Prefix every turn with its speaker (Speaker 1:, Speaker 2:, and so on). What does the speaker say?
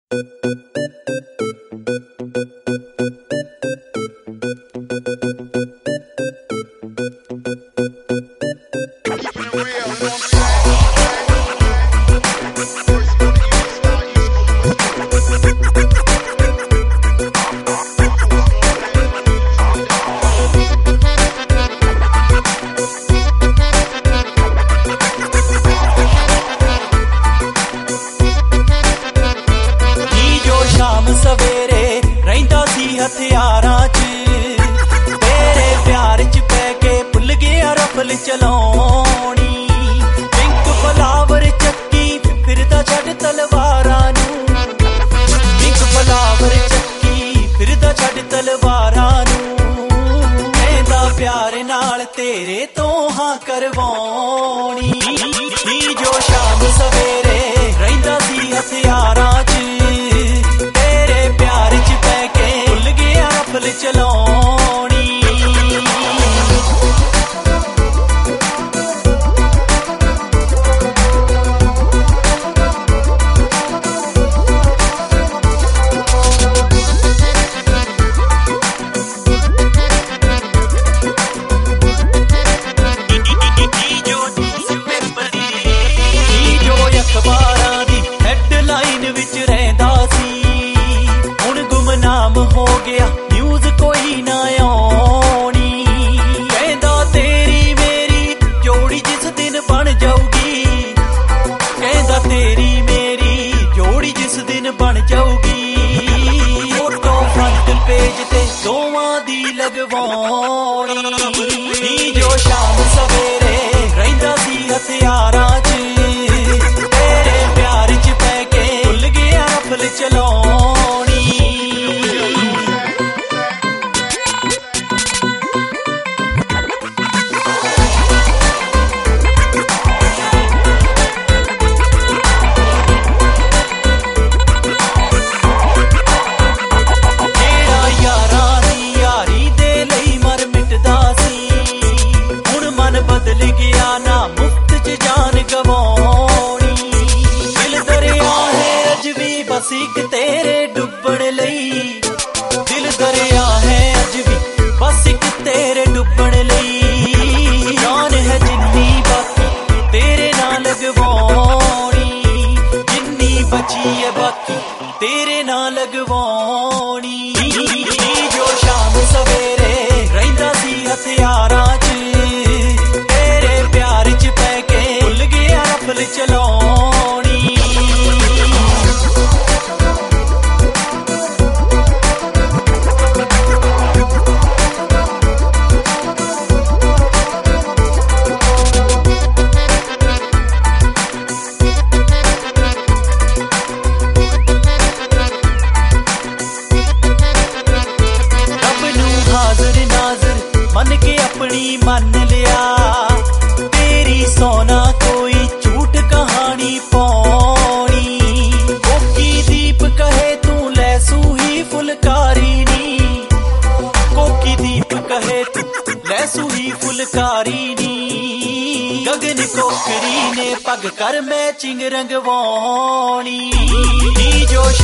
Speaker 1: ਹਥਿਆਰਾਂ 'ਚ ਤੇਰੇ ਪਿਆਰ 'ਚ ਪੈ ਕੇ ਭੁੱਲ ਗਿਆ ਰਫਲ ਚਲਾਉਣੀ। ਪਿੰਕ ਫਲਾਵਰ ਚੱਕੀ ਫਿਰਦਾ ਛੱਡ ਤਲਵਾਰਾਂ ਨੂੰ, ਪਿੰਕ ਫਲਾਵਰ ਚੱਕੀ ਫਿਰਦਾ ਛੱਡ ਤਲਵਾਰਾਂ ਨੂੰ। ਕਹਿੰਦਾ ਪਿਆਰ ਨਾਲ ਤੇਰੇ ਤੋਂ ਹਾਂ ਕਰਵਾਉਣੀ। ਨੀ ਜੋ ਸ਼ਾਮ ਸਵੇਰੇ ਰਹਿੰਦਾ ਸੀ ਹਥਿਆਰਾਂ 'ਚ ਤੇਰੇ ਪਿਆਰ 'ਚ ਪੈ ਕੇ ਰਫਲ ਚਲਾਉਣੀ। ਜੋ ਅਖਬਾਰਾਂ ਦੀ ਹੈਡਲਾਈਨ ਵਿੱਚ ਰਹਿੰਦਾ ਸੀ, ਹੁਣ ਗੁਮਨਾਮ ਹੋ ਗਿਆ ਕੋਈ ਨਾ ਆਉਣੀ। ਕਹਿੰਦਾ ਤੇਰੀ ਮੇਰੀ ਜੋੜੀ ਜਿਸ ਦਿਨ ਬਣ ਜਾਊਗੀ, ਕਹਿੰਦਾ ਤੇਰੀ ਮੇਰੀ ਜੋੜੀ ਜਿਸ ਦਿਨ ਬਣ ਜਾਊਗੀ। ਫੋਟੋ ਫਰੰਟ ਪੇਜ ਤੇ ਦੋਵਾਂ ਦੀ ਲਗਵਾਉਣੀ। ਨੀ ਜੋ ਸ਼ਾਮ ਸਵੇਰੇ ਰਹਿੰਦਾ ਸੀ ਹਥਿਆਰਾਂ 'ਚ ਤੇਰੇ ਪਿਆਰ 'ਚ ਪੈ ਕੇ ਭੁੱਲ ਗਿਆ ਰਫਲ ਚਲਾਉਣੀ। ਬਦਲ ਗਿਆ ਨਾ ਮੁਫਤ 'ਚ ਜਾਨ ਗਵਾਉਣੀ। ਦਿਲ ਦਰਿਆ ਹੈ ਅੱਜ ਵੀ ਬਸ ਇੱਕ ਤੇਰੇ ਡੁੱਬਣ ਲਈ, ਦਿਲ ਦਰਿਆ ਹੈ ਅੱਜ ਵੀ ਬਸ ਇੱਕ ਤੇਰੇ ਡੁੱਬਣ ਲਈ। ਜਾਨ ਹੈ ਜਿੰਨੀ ਬਾਕੀ ਤੇਰੇ ਨਾਲ ਲਗਵਾਉਣੀ, ਜਿੰਨੀ ਬਚੀ ਹੈ ਬਾਕੀ ਤੇਰੇ ਨਾਲ ਲਗਵਾਉਣੀ। ਜੋ ਸ਼ਾਮ ਸਵੇਰੇ ਰਹਿੰਦਾ ਸੀ ਹਥਿਆਰਾਂ 'ਚ ਪਿਆਰ 'ਚ ਪੈ ਕੇ ਭੁੱਲ ਗਿਆ ਰਫਲ ਚਲਾਉਣੀ। ਰੱਬ ਨੂੰ ਹਾਜ਼ਰ ਨਾਜ਼ਰ ਮੰਨ ਕੇ ਆਪਣੀ ਮੰਨ ਲਿਆ, ਸੋਨਾ ਕੋਈ ਝੂਠ ਕਹਾਣੀ ਪਾਉਣੀ। ਕੋਕੀ ਦੀਪ ਕਹੇ ਤੂੰ ਲੈ ਸੂਹੀ ਫੁਲਕਾਰੀ ਨੀ, ਕੋਕੀ ਦੀਪ ਕਹੇ ਤੂੰ ਲੈ ਸੂਹੀ ਫੁਲਕਾਰੀ ਨੀ। ਗਗਨ ਕੋਕਰੀ ਨੇ ਪੱਗ ਕਰ ਮੈਚਿੰਗ ਰੰਗਵਾਉਣੀ। ਨੀ ਜੋ